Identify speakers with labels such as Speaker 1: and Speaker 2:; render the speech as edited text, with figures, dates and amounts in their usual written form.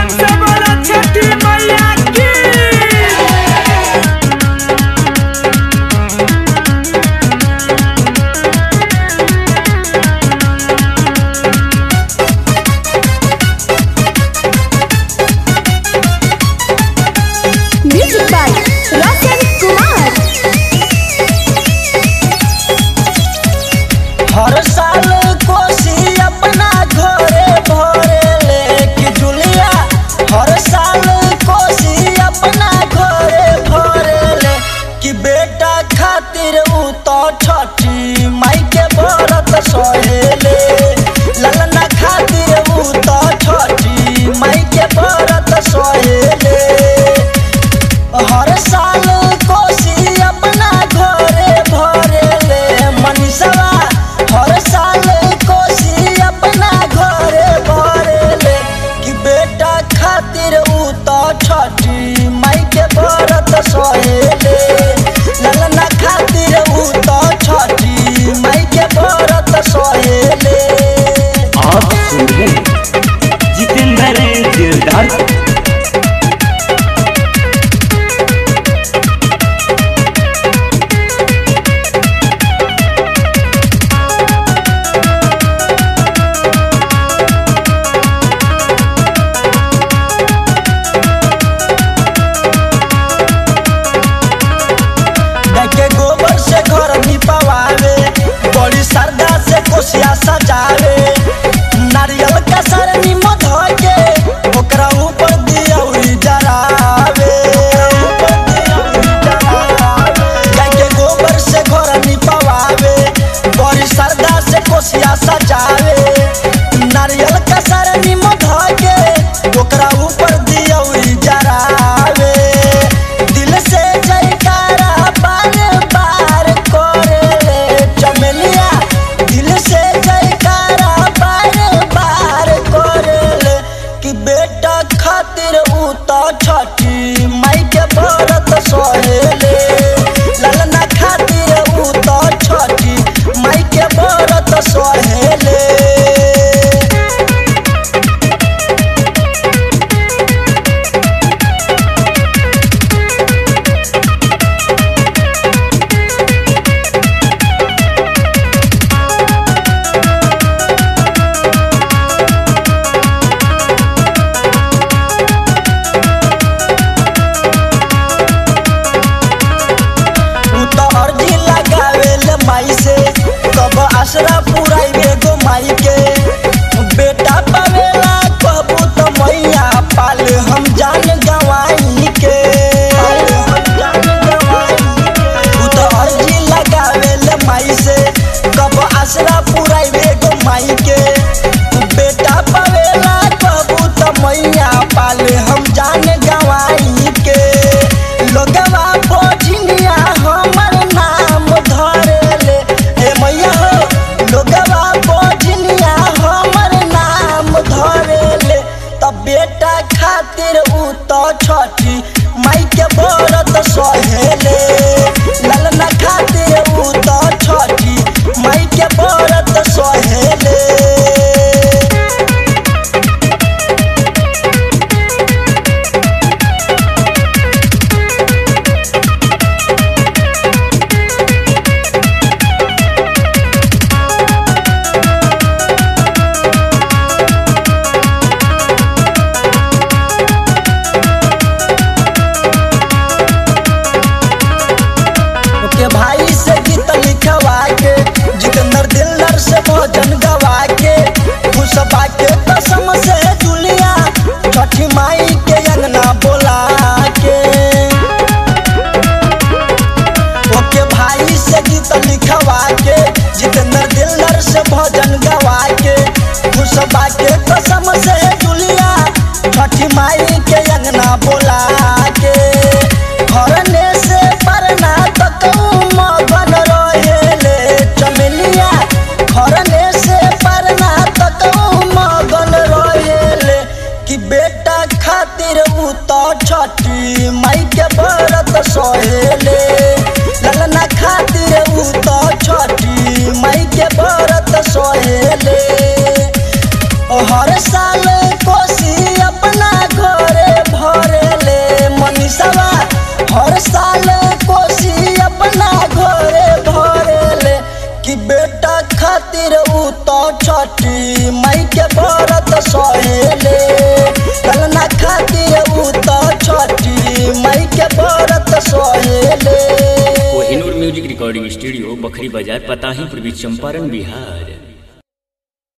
Speaker 1: से बोला छठी मैया की।
Speaker 2: Music by Roshan Kumar.
Speaker 3: हर साल कोसी अपना घरे भरे ले कि जुलिया, हर साल कोसी अपना घरे भरे ले कि बेटा खातिर उ तो छठी माई के व्रत सहेले। ललना खातिर उ तो छठी माई के व्रत सहेले। हर साल कोसी अपना घरे भरे ले मनीषवा, हर साल कोसी अपना घरे भरे ले कि बेटा खातिर उ तो छठी माई के व्रत सहेले। ललना खातिर उ तो छठी माई के व्रत सहेले।
Speaker 1: आप सुन रहे हैं जितेंद्र दिलदार।
Speaker 3: के गोबर से घर निपवावे, बड़ी श्रद्धा से कोसिया सजावे। नारियल का सरनी मध के ओकरा ऊपर दियौरी जरावे। गाय के गोबर से घर निपवावे, बड़ी श्रद्धा से कोसिया सजावे। नारियल का सरनी मध के ओकरा ऊपर दियौरी जरावे। दिल से जयकारा बार बार करे चमेलिया, दिल से जयकारा बार बार करे कि बेटा खातिर उ तो छठी माई के व्रत सहेले। ललना खातिर उ तो छठी माई के व्रत सहेले। अर्जी लगावेल माई से कब आसरा पुराइबे गो माई के। बेटा पावेला कहबू तो मैया पाले हम जान गवाई के। तू तो अर्जी लगावेल माई से कब आसरा पुराइबे गो माई के। बेटा पावेला कहबू तो मैया पाले हम जान गवाई के। लोगवा भोजनिया हमर नाम धरे ले, हे मैया हो लोगवा भोजनिया हमर नाम धरे ले। तब बेटा खातिर उ तो छठी माई के व्रत सहेले। ललना खातिर उ तो छठी माई के व्रत सहेले। के भाई से गीत लिखवा के, जितेंद्र दिलदार से भजन गवा के, खुशबा के कसम से जुलिया छठी माई के अंगना बोला के। ओके भाई से गीत लिखवा के, जितेंद्र दिलदार से भजन गवा के, खुशबा के कसम से जुलिया छठी माई के अंगना बोला के। घरने से परना तक मगन रहेले चमेलिया, घरने से परना तक मगन रहेले कि बेटा खातिर उ तो छठी माई के व्रत सहेले। ललना खातिर उ तो छठी माई के व्रत सहेले। हर साल कोसी अपना माई के व्रत सहेले ललना खातिर उ तो छठी माई के व्रत सहेले।
Speaker 4: Kohinoor music recording studio, Bakhri Bazar, Patahi, पूर्वी चंपारण, बिहार।